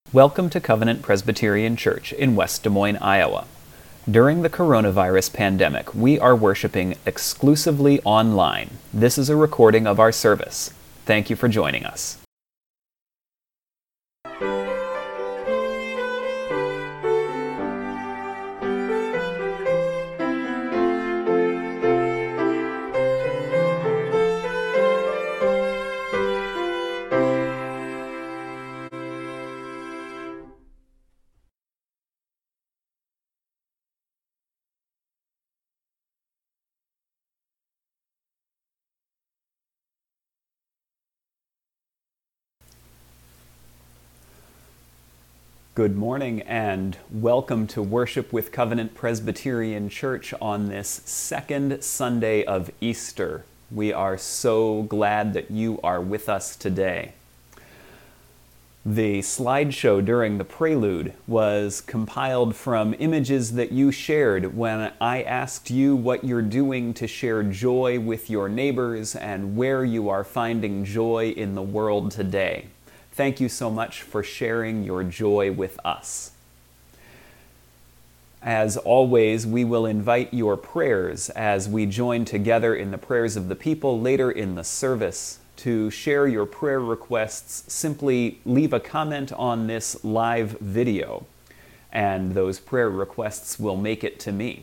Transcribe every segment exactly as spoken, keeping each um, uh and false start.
Welcome to Covenant Presbyterian Church in West Des Moines, Iowa. During the coronavirus pandemic, we are worshiping exclusively online. This is a recording of our service. Thank you for joining us. Good morning and welcome to worship with Covenant Presbyterian Church on this second Sunday of Easter. We are so glad that you are with us today. The slideshow during the prelude was compiled from images that you shared when I asked you what you're doing to share joy with your neighbors and where you are finding joy in the world today. Thank you so much for sharing your joy with us. As always, we will invite your prayers as we join together in the prayers of the people later in the service. To share your prayer requests, simply leave a comment on this live video, and those prayer requests will make it to me.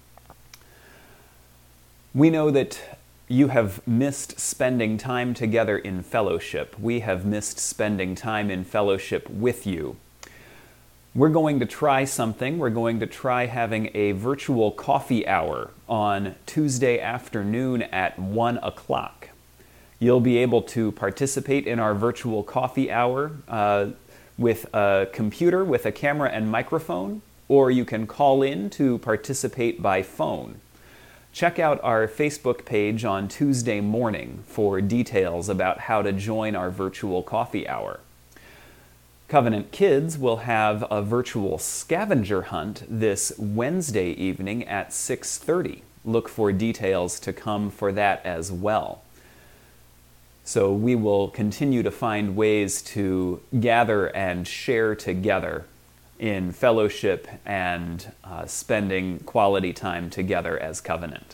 We know that you have missed spending time together in fellowship. We have missed spending time in fellowship with you. We're going to try something. We're going to try having a virtual coffee hour on Tuesday afternoon at one o'clock. You'll be able to participate in our virtual coffee hour uh, with a computer, with a camera and microphone, or you can call in to participate by phone. Check out our Facebook page on Tuesday morning for details about how to join our virtual coffee hour. Covenant Kids will have a virtual scavenger hunt this Wednesday evening at six thirty. Look for details to come for that as well. So we will continue to find ways to gather and share together in fellowship and uh, spending quality time together as Covenant.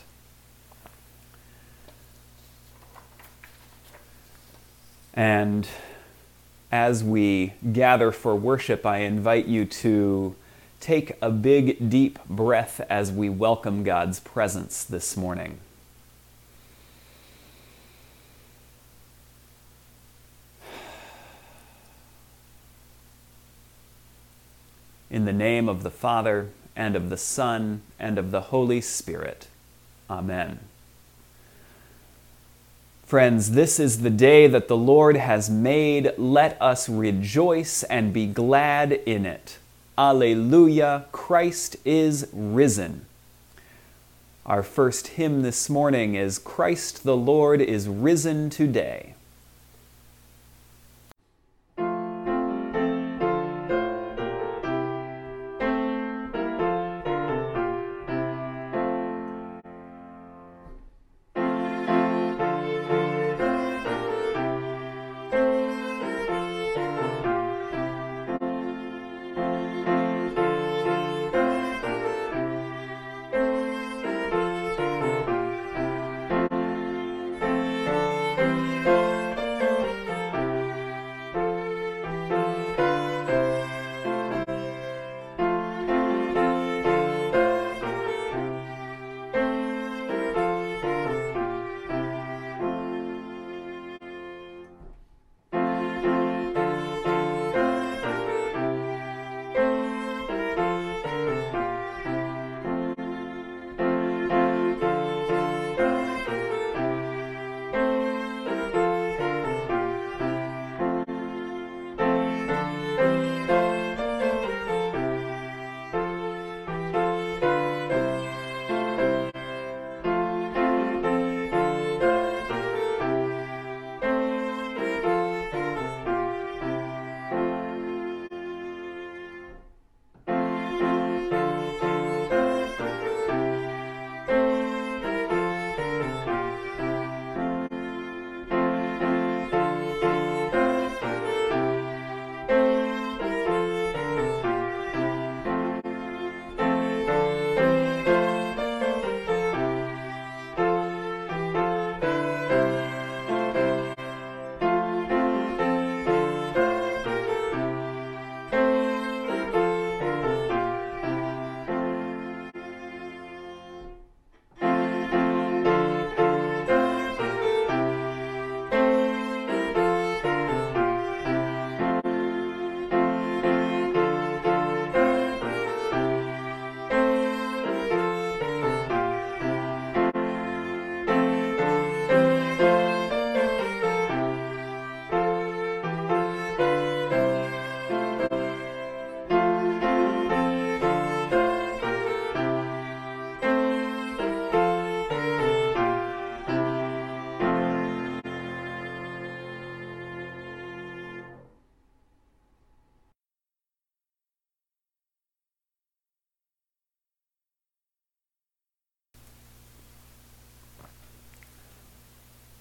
And as we gather for worship, I invite you to take a big, deep breath as we welcome God's presence this morning. In the name of the Father, and of the Son, and of the Holy Spirit. Amen. Friends, this is the day that the Lord has made. Let us rejoice and be glad in it. Alleluia, Christ is risen. Our first hymn this morning is Christ the Lord is risen today.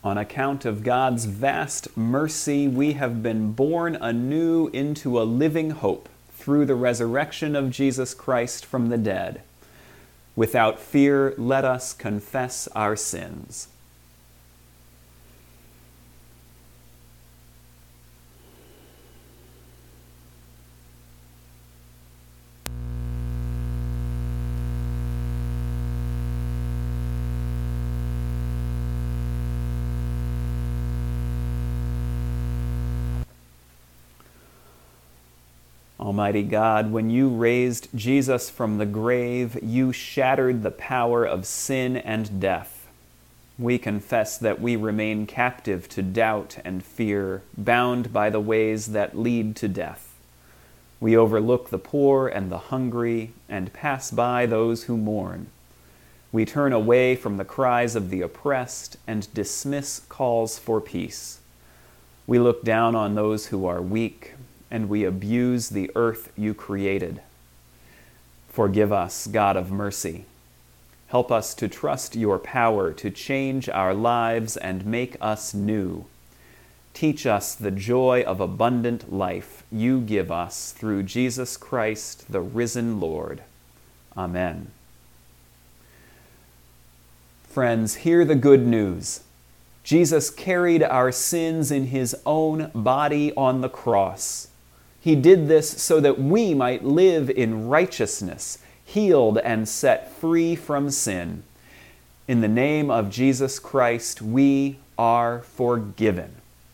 On account of God's vast mercy, we have been born anew into a living hope through the resurrection of Jesus Christ from the dead. Without fear, let us confess our sins. Almighty God, when you raised Jesus from the grave, you shattered the power of sin and death. We confess that we remain captive to doubt and fear, bound by the ways that lead to death. We overlook the poor and the hungry and pass by those who mourn. We turn away from the cries of the oppressed and dismiss calls for peace. We look down on those who are weak, and we abuse the earth you created. Forgive us, God of mercy. Help us to trust your power to change our lives and make us new. Teach us the joy of abundant life you give us through Jesus Christ, the risen Lord. Amen. Friends, hear the good news. Jesus carried our sins in his own body on the cross. He did this so that we might live in righteousness, healed and set free from sin. In the name of Jesus Christ, we are forgiven.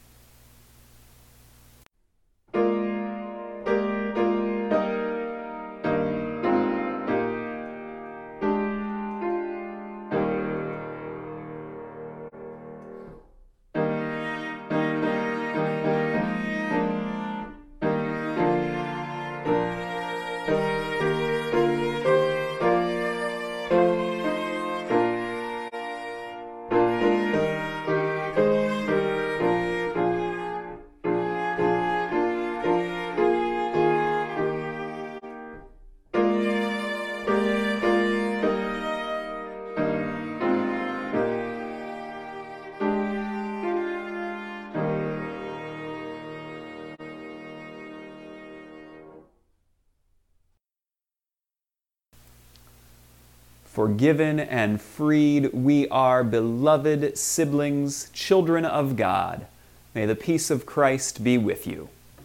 Forgiven and freed, we are beloved siblings, children of God. May the peace of Christ be with you.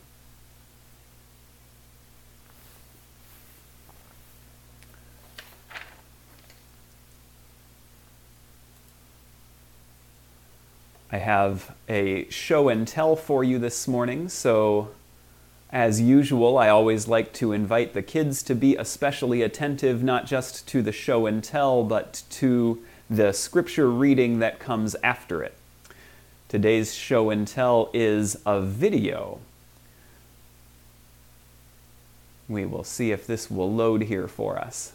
I have a show and tell for you this morning, so as usual, I always like to invite the kids to be especially attentive, not just to the show and tell, but to the scripture reading that comes after it. Today's show and tell is a video. We will see if this will load here for us.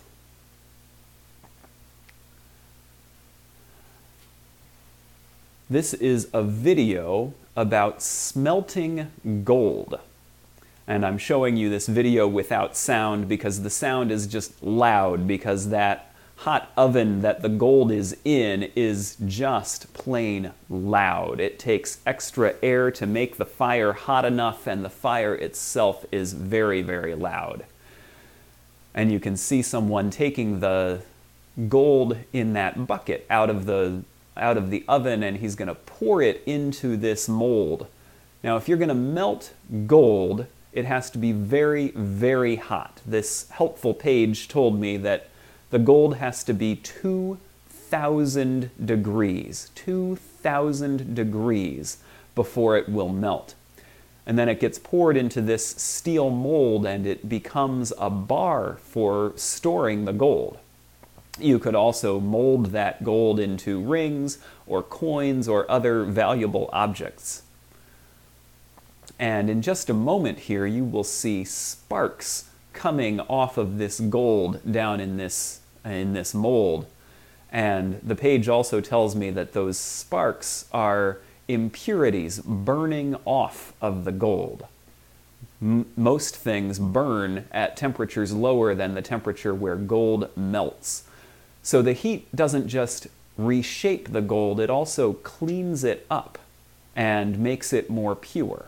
This is a video about smelting gold. And I'm showing you this video without sound because the sound is just loud because that hot oven that the gold is in is just plain loud. It takes extra air to make the fire hot enough, and the fire itself is very, very loud. And you can see someone taking the gold in that bucket out of the, out of the oven, and he's going to pour it into this mold. Now, if you're going to melt gold, it has to be very, very hot. This helpful page told me that the gold has to be two thousand degrees, two thousand degrees before it will melt. And then it gets poured into this steel mold and it becomes a bar for storing the gold. You could also mold that gold into rings or coins or other valuable objects. And in just a moment here, you will see sparks coming off of this gold down in this, in this mold. And the page also tells me that those sparks are impurities burning off of the gold. M- most things burn at temperatures lower than the temperature where gold melts. So the heat doesn't just reshape the gold, it also cleans it up and makes it more pure.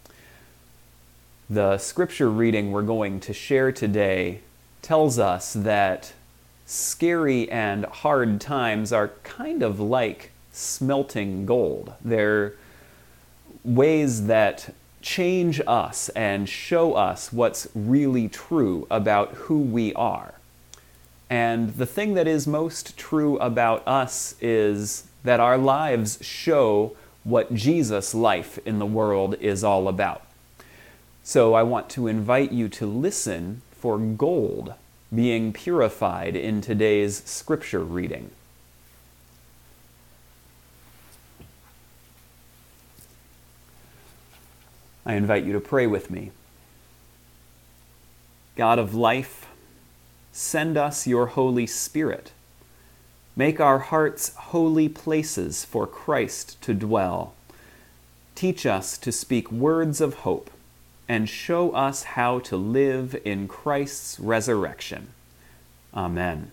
The scripture reading we're going to share today tells us that scary and hard times are kind of like smelting gold. They're ways that change us and show us what's really true about who we are. And the thing that is most true about us is that our lives show what Jesus' life in the world is all about. So I want to invite you to listen for gold being purified in today's scripture reading. I invite you to pray with me. God of life, send us your Holy Spirit. Make our hearts holy places for Christ to dwell. Teach us to speak words of hope and show us how to live in Christ's resurrection. Amen.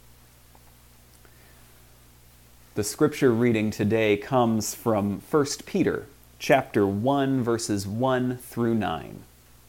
The scripture reading today comes from First Peter, chapter one, verses one through nine.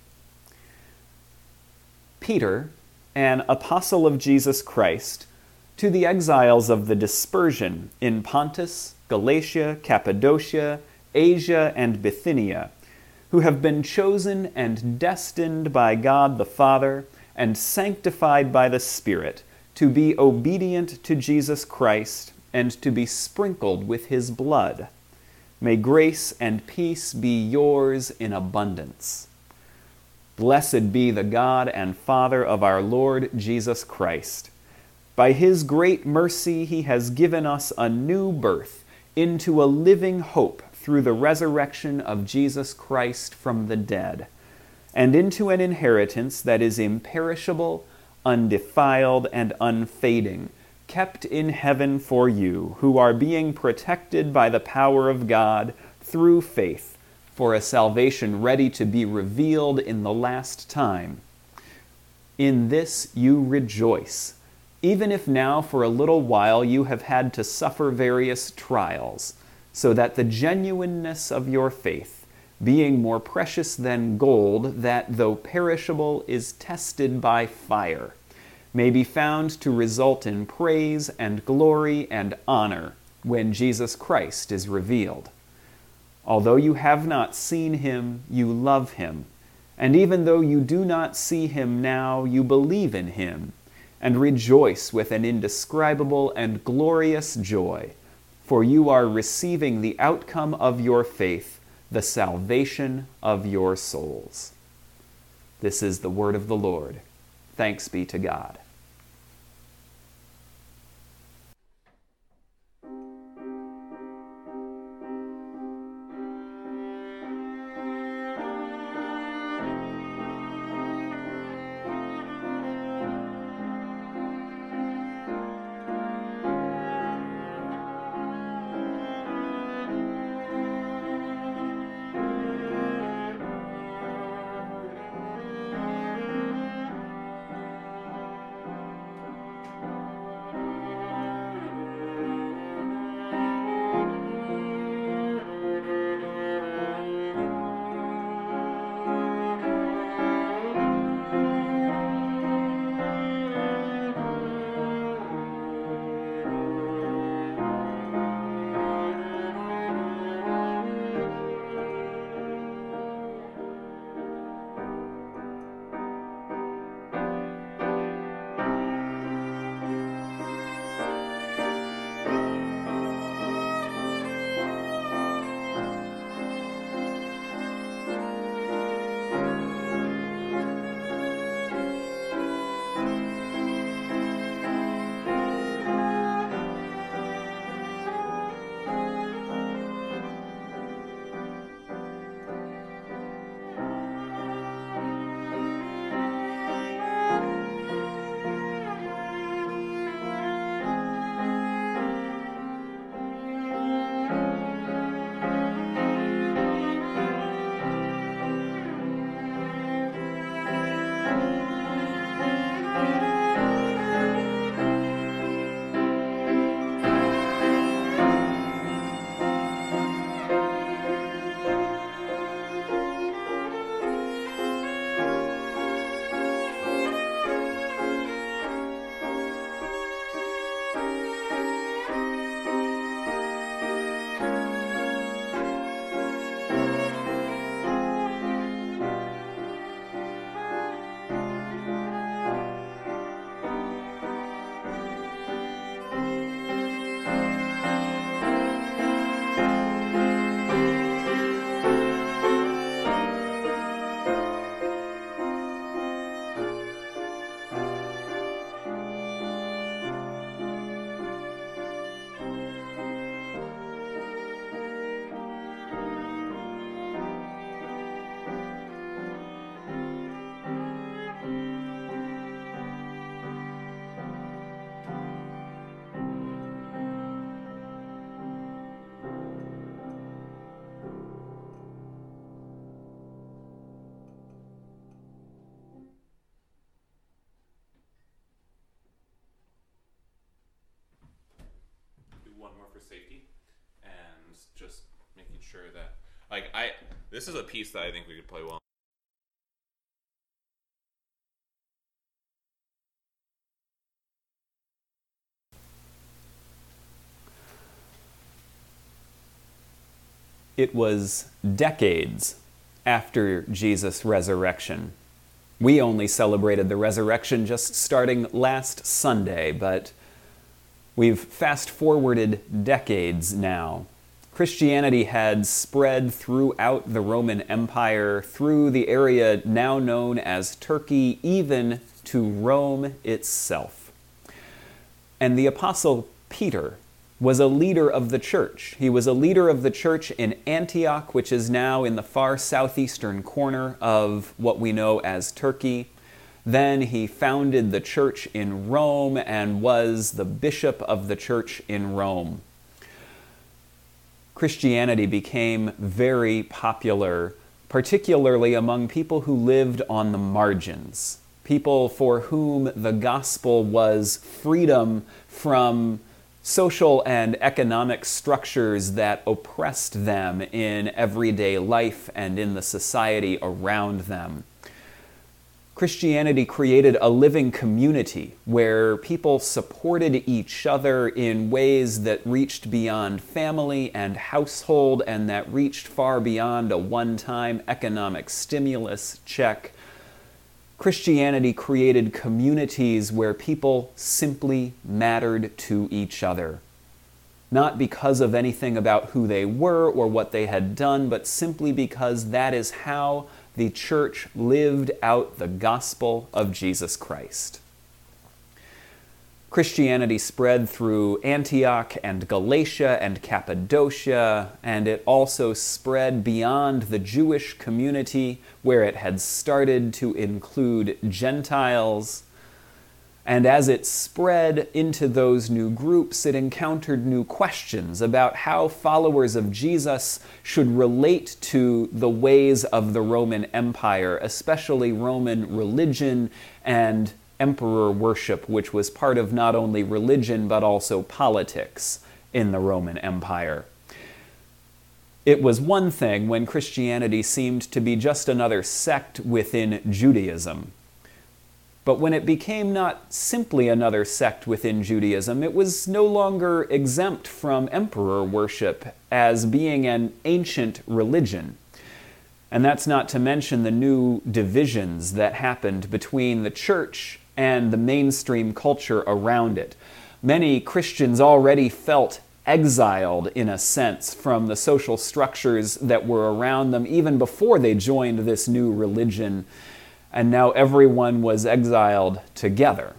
Peter, an apostle of Jesus Christ, to the exiles of the dispersion in Pontus, Galatia, Cappadocia, Asia, and Bithynia, who have been chosen and destined by God the Father and sanctified by the Spirit to be obedient to Jesus Christ and to be sprinkled with his blood. May grace and peace be yours in abundance. Blessed be the God and Father of our Lord Jesus Christ. By his great mercy he has given us a new birth into a living hope through the resurrection of Jesus Christ from the dead, and into an inheritance that is imperishable, undefiled, and unfading, kept in heaven for you, who are being protected by the power of God through faith, for a salvation ready to be revealed in the last time. In this you rejoice, even if now for a little while you have had to suffer various trials, so that the genuineness of your faith, being more precious than gold, that though perishable is tested by fire, may be found to result in praise and glory and honor when Jesus Christ is revealed. Although you have not seen him, you love him, and even though you do not see him now, you believe in him, and rejoice with an indescribable and glorious joy, for you are receiving the outcome of your faith, the salvation of your souls. This is the word of the Lord. Thanks be to God. one more for safety, and just making sure that, like, I, this is a piece that I think we could play well. It was decades after Jesus' resurrection. We only celebrated the resurrection just starting last Sunday, but we've fast-forwarded decades now. Christianity had spread throughout the Roman Empire, through the area now known as Turkey, even to Rome itself. And the Apostle Peter was a leader of the church. He was a leader of the church in Antioch, which is now in the far southeastern corner of what we know as Turkey. Then he founded the church in Rome and was the bishop of the church in Rome. Christianity became very popular, particularly among people who lived on the margins, people for whom the gospel was freedom from social and economic structures that oppressed them in everyday life and in the society around them. Christianity created a living community where people supported each other in ways that reached beyond family and household and that reached far beyond a one-time economic stimulus check. Christianity created communities where people simply mattered to each other. Not because of anything about who they were or what they had done, but simply because that is how the church lived out the gospel of Jesus Christ. Christianity spread through Antioch and Galatia and Cappadocia, and it also spread beyond the Jewish community where it had started to include Gentiles. And as it spread into those new groups, it encountered new questions about how followers of Jesus should relate to the ways of the Roman Empire, especially Roman religion and emperor worship, which was part of not only religion but also politics in the Roman Empire. It was one thing when Christianity seemed to be just another sect within Judaism. But when it became not simply another sect within Judaism, it was no longer exempt from emperor worship as being an ancient religion. And that's not to mention the new divisions that happened between the church and the mainstream culture around it. Many Christians already felt exiled, in a sense, from the social structures that were around them even before they joined this new religion, and now everyone was exiled together.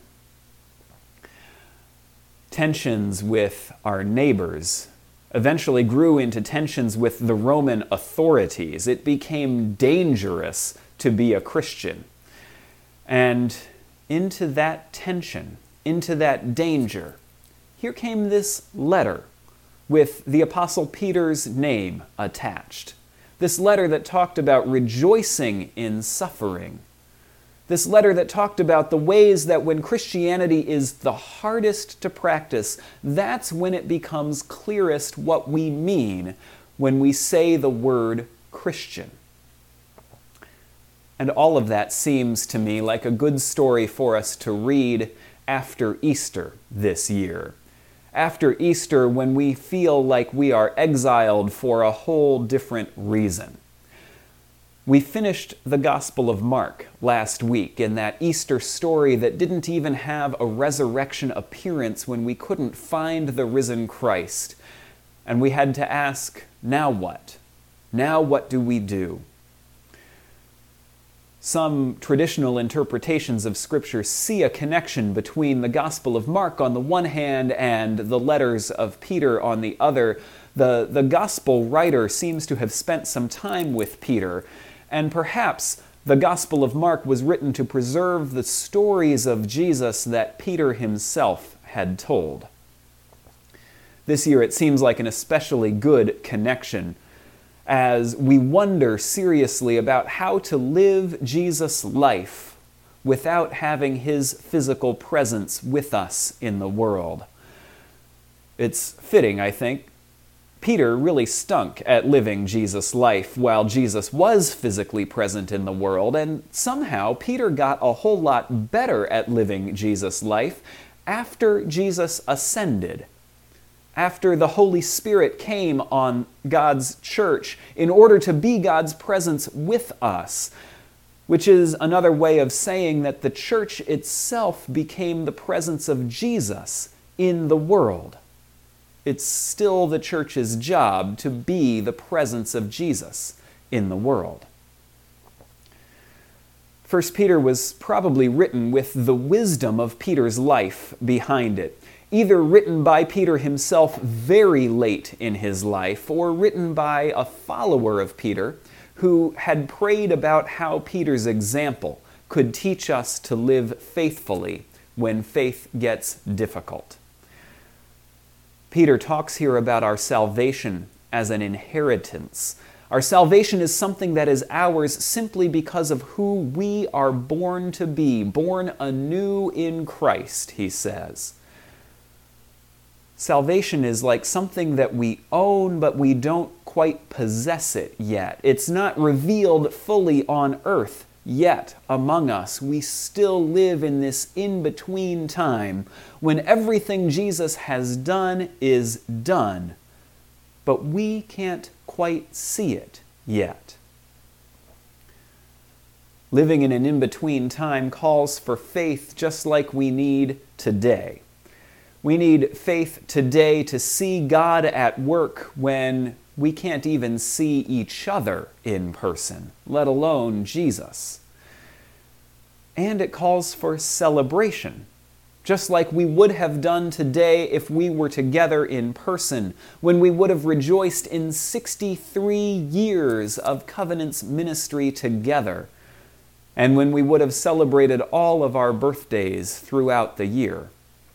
Tensions with our neighbors eventually grew into tensions with the Roman authorities. It became dangerous to be a Christian. And into that tension, into that danger, here came this letter with the Apostle Peter's name attached. This letter that talked about rejoicing in suffering. This letter that talked about the ways that when Christianity is the hardest to practice, that's when it becomes clearest what we mean when we say the word Christian. And all of that seems to me like a good story for us to read after Easter this year. After Easter, when we feel like we are exiled for a whole different reason. We finished the Gospel of Mark last week in that Easter story that didn't even have a resurrection appearance when we couldn't find the risen Christ. And we had to ask, now what? Now what do we do? Some traditional interpretations of Scripture see a connection between the Gospel of Mark on the one hand and the letters of Peter on the other. The, the Gospel writer seems to have spent some time with Peter, and perhaps the Gospel of Mark was written to preserve the stories of Jesus that Peter himself had told. This year it seems like an especially good connection as we wonder seriously about how to live Jesus' life without having his physical presence with us in the world. It's fitting, I think. Peter really stunk at living Jesus' life while Jesus was physically present in the world, and somehow Peter got a whole lot better at living Jesus' life after Jesus ascended, after the Holy Spirit came on God's church in order to be God's presence with us, which is another way of saying that the church itself became the presence of Jesus in the world. It's still the church's job to be the presence of Jesus in the world. First Peter was probably written with the wisdom of Peter's life behind it, either written by Peter himself very late in his life or written by a follower of Peter who had prayed about how Peter's example could teach us to live faithfully when faith gets difficult. Peter talks here about our salvation as an inheritance. Our salvation is something that is ours simply because of who we are born to be, born anew in Christ, he says. Salvation is like something that we own, but we don't quite possess it yet. It's not revealed fully on earth yet among us. We still live in this in-between time when everything Jesus has done is done, but we can't quite see it yet. Living in an in-between time calls for faith just like we need today. We need faith today to see God at work when we can't even see each other in person, let alone Jesus. And it calls for celebration, just like we would have done today if we were together in person, when we would have rejoiced in sixty-three years of Covenant's ministry together, and when we would have celebrated all of our birthdays throughout the year.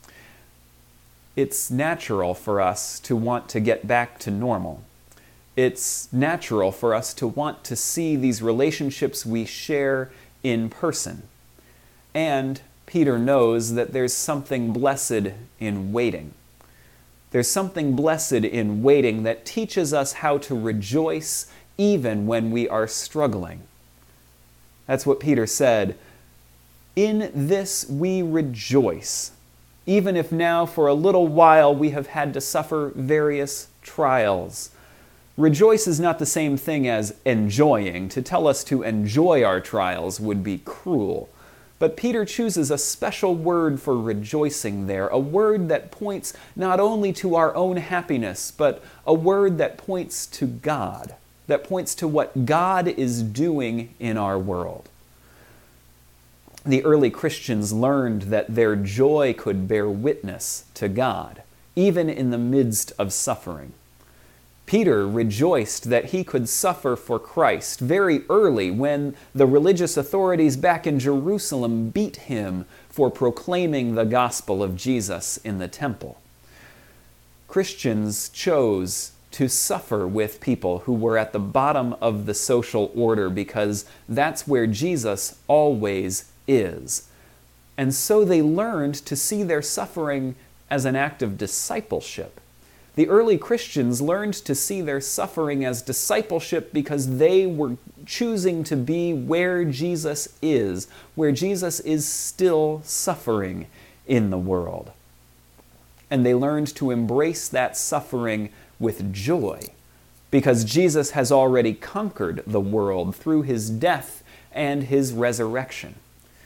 It's natural for us to want to get back to normal. It's natural for us to want to see these relationships we share in person. And Peter knows that there's something blessed in waiting. There's something blessed in waiting that teaches us how to rejoice even when we are struggling. That's what Peter said. In this we rejoice, even if now for a little while we have had to suffer various trials. Rejoice is not the same thing as enjoying. To tell us to enjoy our trials would be cruel. But Peter chooses a special word for rejoicing there, a word that points not only to our own happiness, but a word that points to God, that points to what God is doing in our world. The early Christians learned that their joy could bear witness to God, even in the midst of suffering. Peter rejoiced that he could suffer for Christ very early when the religious authorities back in Jerusalem beat him for proclaiming the gospel of Jesus in the temple. Christians chose to suffer with people who were at the bottom of the social order because that's where Jesus always is. And so they learned to see their suffering as an act of discipleship. The early Christians learned to see their suffering as discipleship because they were choosing to be where Jesus is, where Jesus is still suffering in the world. And they learned to embrace that suffering with joy because Jesus has already conquered the world through his death and his resurrection.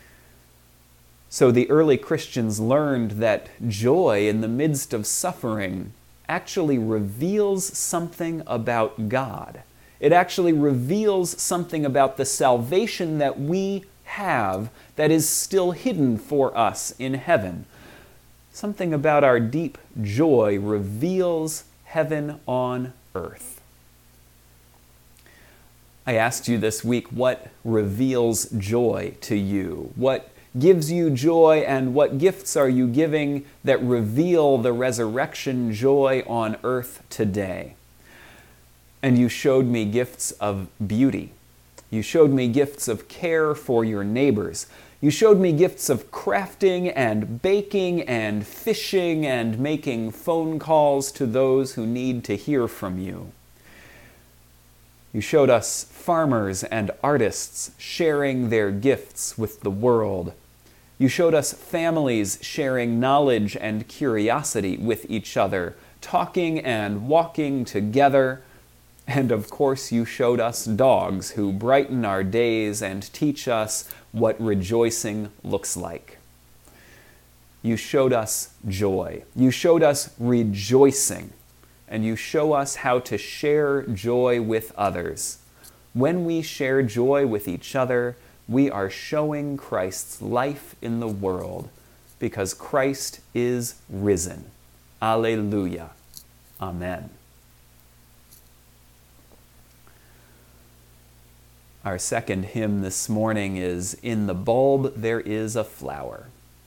So the early Christians learned that joy in the midst of suffering actually reveals something about God. It actually reveals something about the salvation that we have that is still hidden for us in heaven. Something about our deep joy reveals heaven on earth. I asked you this week, what reveals joy to you? What gives you joy, and what gifts are you giving that reveal the resurrection joy on earth today? And you showed me gifts of beauty, You showed me gifts of care for your neighbors. You showed me gifts of crafting and baking and fishing and making phone calls to those who need to hear from you. You showed us farmers and artists sharing their gifts with the world. You showed us families sharing knowledge and curiosity with each other, talking and walking together. And of course, you showed us dogs who brighten our days and teach us what rejoicing looks like. You showed us joy. You showed us rejoicing. And you show us how to share joy with others. When we share joy with each other, we are showing Christ's life in the world, because Christ is risen. Alleluia. Amen. Our second hymn this morning is "In the Bulb There Is a Flower."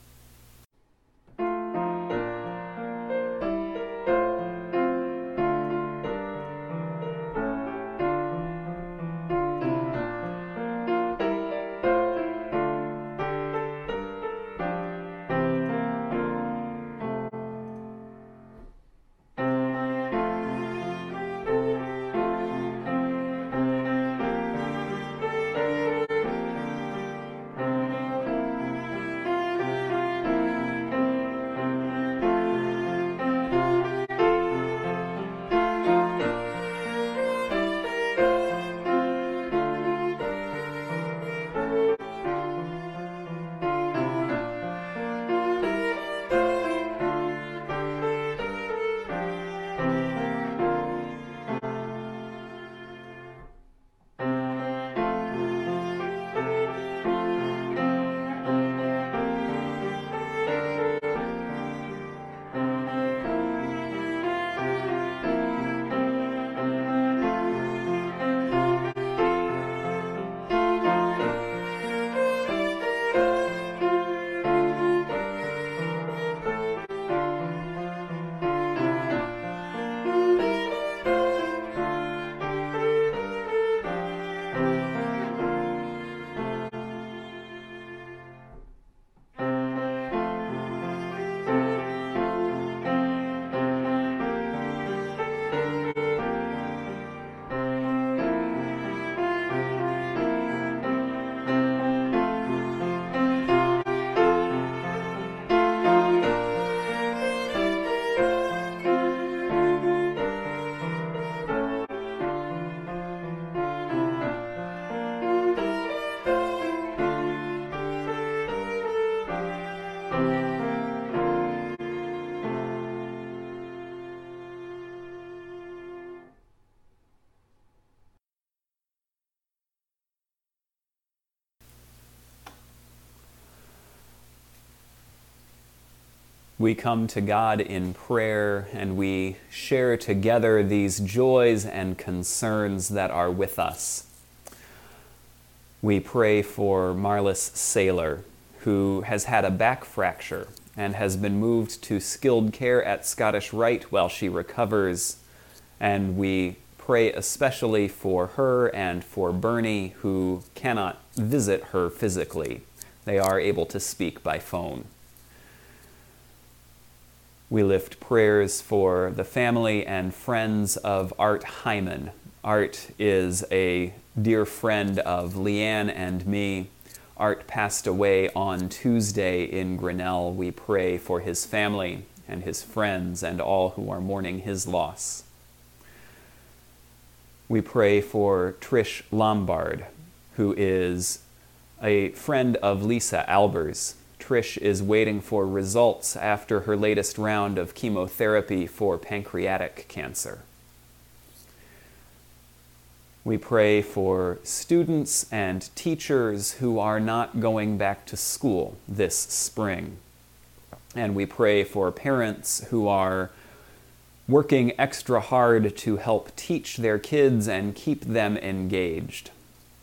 We come to God in prayer and we share together these joys and concerns that are with us. We pray for Marlis Saylor, who has had a back fracture and has been moved to skilled care at Scottish Rite while she recovers. And we pray especially for her and for Bernie, who cannot visit her physically. They are able to speak by phone. We lift prayers for the family and friends of Art Hyman. Art is a dear friend of Leanne and me. Art passed away on Tuesday in Grinnell. We pray for his family and his friends and all who are mourning his loss. We pray for Trish Lombard, who is a friend of Lisa Albers. Trish is waiting for results after her latest round of chemotherapy for pancreatic cancer. We pray for students and teachers who are not going back to school this spring. And we pray for parents who are working extra hard to help teach their kids and keep them engaged.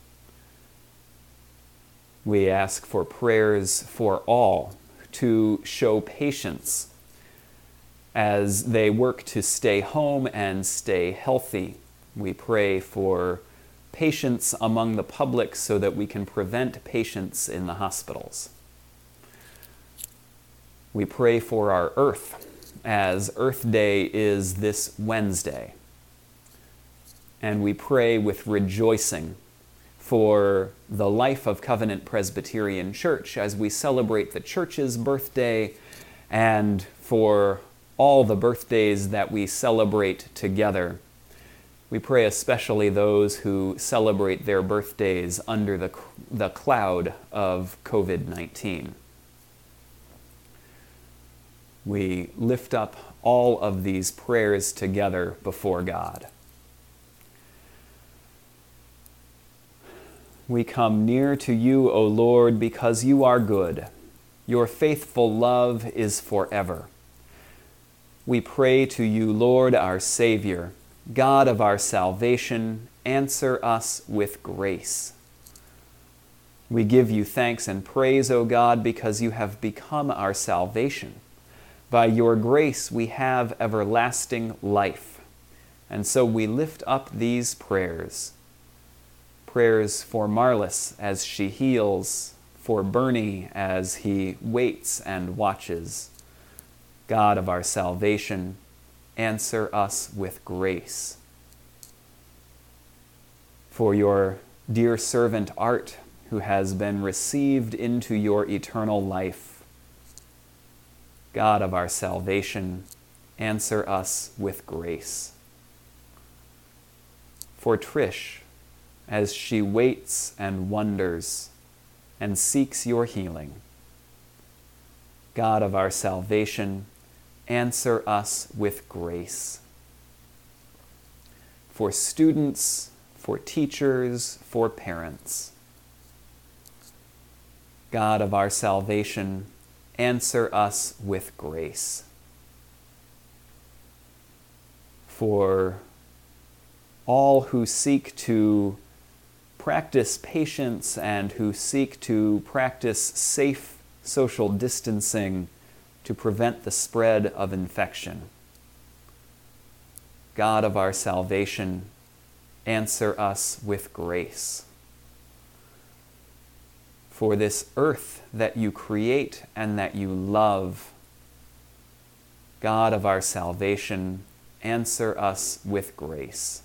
We ask for prayers for all to show patience as they work to stay home and stay healthy. We pray for patients among the public so that we can prevent patients in the hospitals. We pray for our Earth, as Earth Day is this Wednesday. And we pray with rejoicing for the life of Covenant Presbyterian Church as we celebrate the Church's birthday and for all the birthdays that we celebrate together. We pray especially those who celebrate their birthdays under the, the cloud of covid nineteen. We lift up all of these prayers together before God. We come near to you, O Lord, because you are good. Your faithful love is forever. We pray to you, Lord, our Savior, God of our salvation, answer us with grace. We give you thanks and praise, O God, because you have become our salvation. By your grace we have everlasting life. And so we lift up these prayers. Prayers for Marlis as she heals, for Bernie as he waits and watches. God of our salvation, answer us with grace. For your dear servant Art, who has been received into your eternal life. God of our salvation, answer us with grace. For Trish, as she waits and wonders and seeks your healing. God of our salvation, answer us with grace. For students, for teachers, for parents. God of our salvation, answer us with grace. For all who seek to practice patience and who seek to practice safe social distancing to prevent the spread of infection. God of our salvation, answer us with grace. For this earth that you create and that you love, God of our salvation, answer us with grace.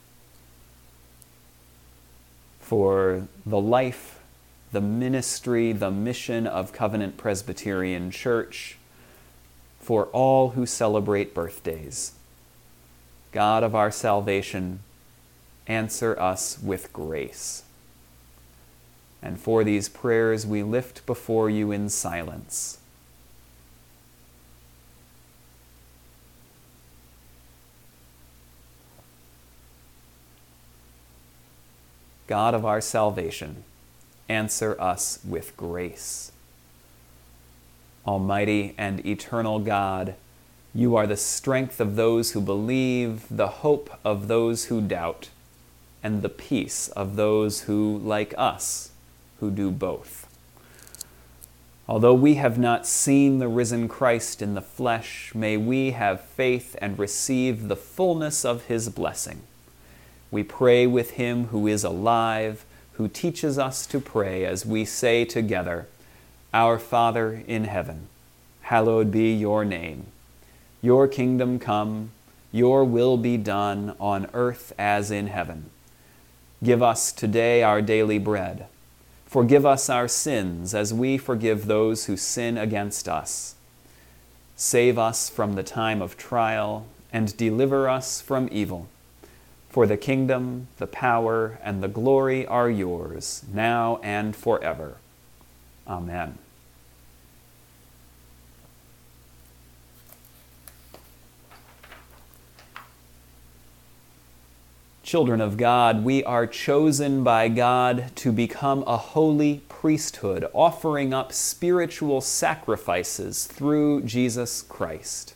For the life, the ministry, the mission of Covenant Presbyterian Church, for all who celebrate birthdays. God of our salvation, answer us with grace. And for these prayers we lift before you in silence. God of our salvation, answer us with grace. Almighty and eternal God, you are the strength of those who believe, the hope of those who doubt, and the peace of those who, like us, who do both. Although we have not seen the risen Christ in the flesh, may we have faith and receive the fullness of his blessing. We pray with him who is alive, who teaches us to pray as we say together, Our Father in heaven, hallowed be your name. Your kingdom come, your will be done on earth as in heaven. Give us today our daily bread. Forgive us our sins as we forgive those who sin against us. Save us from the time of trial and deliver us from evil. For the kingdom, the power, and the glory are yours, now and forever. Amen. Children of God, we are chosen by God to become a holy priesthood, offering up spiritual sacrifices through Jesus Christ.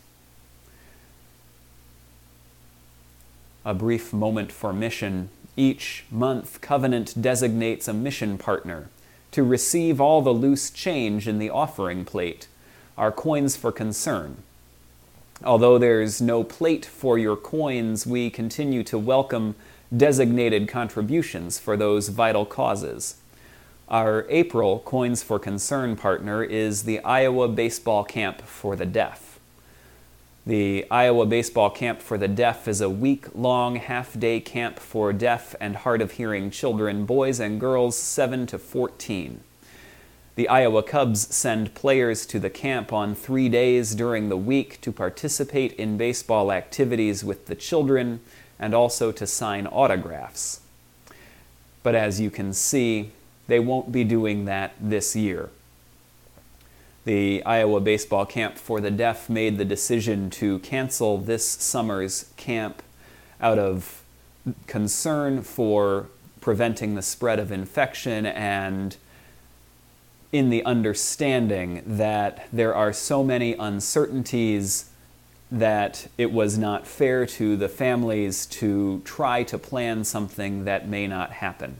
A brief moment for mission. Each month, Covenant designates a mission partner to receive all the loose change in the offering plate, our coins for concern. Although there's no plate for your coins, we continue to welcome designated contributions for those vital causes. Our April Coins for Concern partner is the Iowa Baseball Camp for the Deaf. The Iowa Baseball Camp for the Deaf is a week-long half-day camp for deaf and hard-of-hearing children, boys and girls seven to fourteen. The Iowa Cubs send players to the camp on three days during the week to participate in baseball activities with the children and also to sign autographs. But as you can see, they won't be doing that this year. The Iowa Baseball Camp for the Deaf made the decision to cancel this summer's camp out of concern for preventing the spread of infection and in the understanding that there are so many uncertainties that it was not fair to the families to try to plan something that may not happen.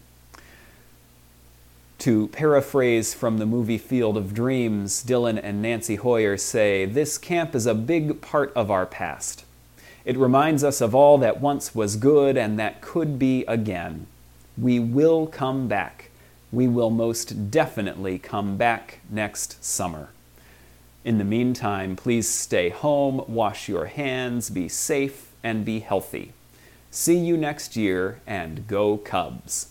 To paraphrase from the movie Field of Dreams, Dylan and Nancy Hoyer say, "This camp is a big part of our past. It reminds us of all that once was good and that could be again. We will come back. We will most definitely come back next summer. In the meantime, please stay home, wash your hands, be safe, and be healthy. See you next year, and go Cubs."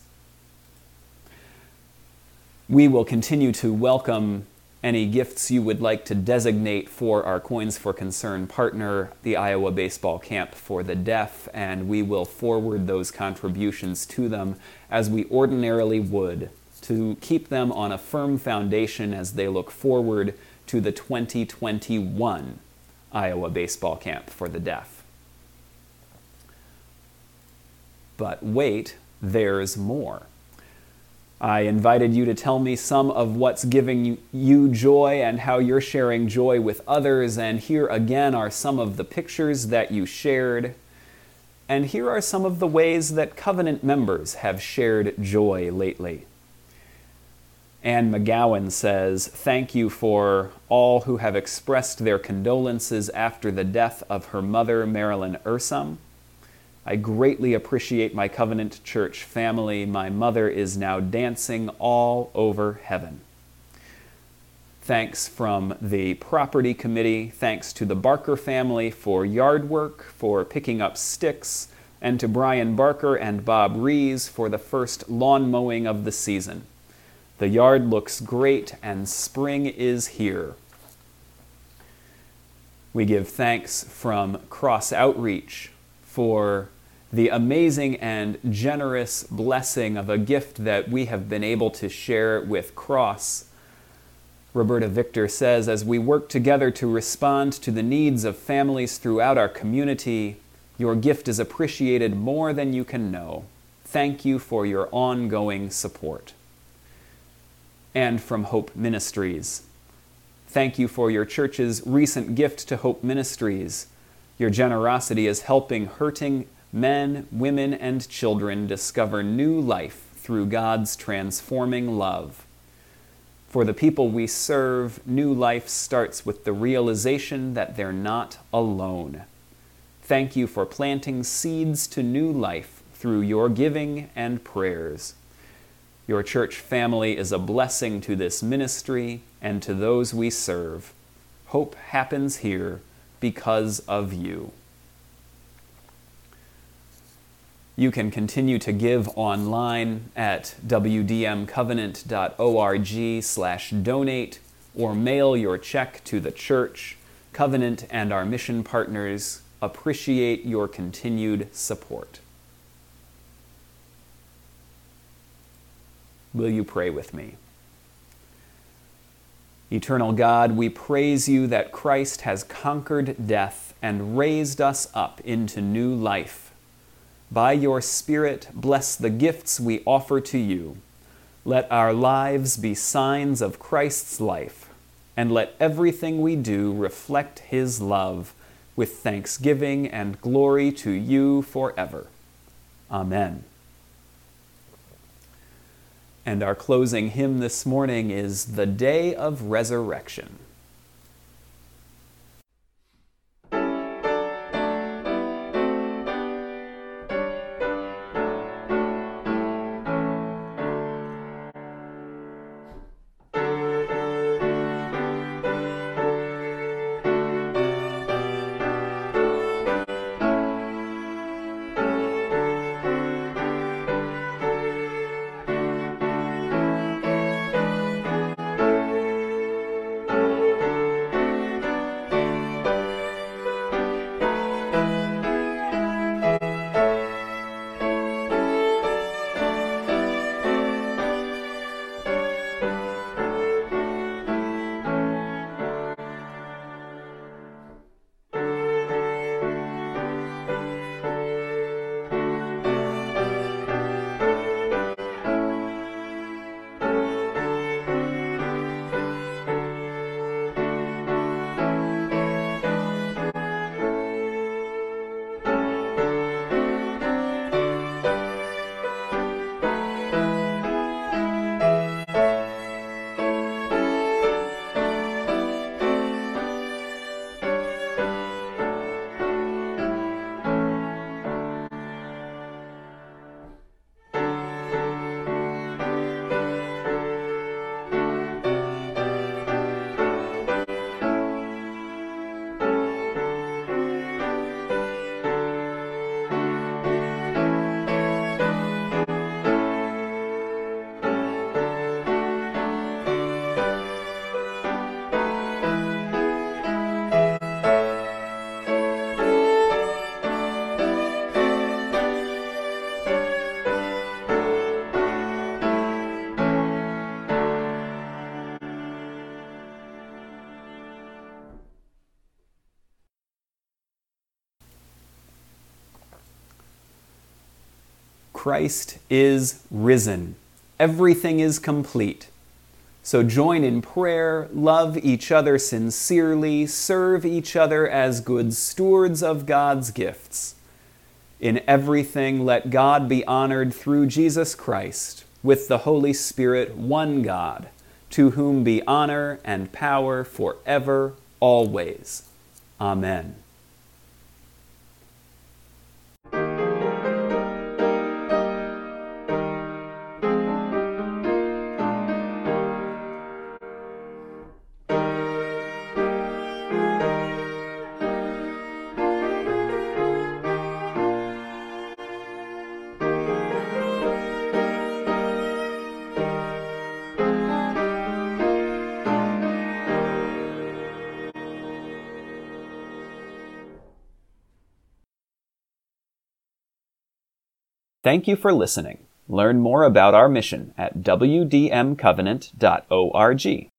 We will continue to welcome any gifts you would like to designate for our Coins for Concern partner, the Iowa Baseball Camp for the Deaf, and we will forward those contributions to them as we ordinarily would to keep them on a firm foundation as they look forward to the twenty twenty-one Iowa Baseball Camp for the Deaf. But wait, there's more. I invited you to tell me some of what's giving you joy and how you're sharing joy with others, and here again are some of the pictures that you shared. And here are some of the ways that Covenant members have shared joy lately. Anne McGowan says, "Thank you for all who have expressed their condolences after the death of her mother, Marilyn Ursum. I greatly appreciate my Covenant Church family. My mother is now dancing all over heaven." Thanks from the property committee. Thanks to the Barker family for yard work, for picking up sticks, and to Brian Barker and Bob Rees for the first lawn mowing of the season. The yard looks great and spring is here. We give thanks from Cross Outreach for the amazing and generous blessing of a gift that we have been able to share with Cross. Roberta Victor says, "As we work together to respond to the needs of families throughout our community, your gift is appreciated more than you can know. Thank you for your ongoing support." And from Hope Ministries, "Thank you for your church's recent gift to Hope Ministries. Your generosity is helping hurting men, women, and children discover new life through God's transforming love. For the people we serve, new life starts with the realization that they're not alone. Thank you for planting seeds to new life through your giving and prayers. Your church family is a blessing to this ministry and to those we serve. Hope happens here because of you." You can continue to give online at w d m covenant dot org slash donate or mail your check to the church. Covenant and our mission partners appreciate your continued support. Will you pray with me? Eternal God, we praise you that Christ has conquered death and raised us up into new life. By your Spirit, bless the gifts we offer to you. Let our lives be signs of Christ's life, and let everything we do reflect his love, with thanksgiving and glory to you forever. Amen. And our closing hymn this morning is "The Day of Resurrection." Christ is risen. Everything is complete. So join in prayer, love each other sincerely, serve each other as good stewards of God's gifts. In everything, let God be honored through Jesus Christ, with the Holy Spirit, one God, to whom be honor and power forever, always. Amen. Thank you for listening. Learn more about our mission at w d m covenant dot org.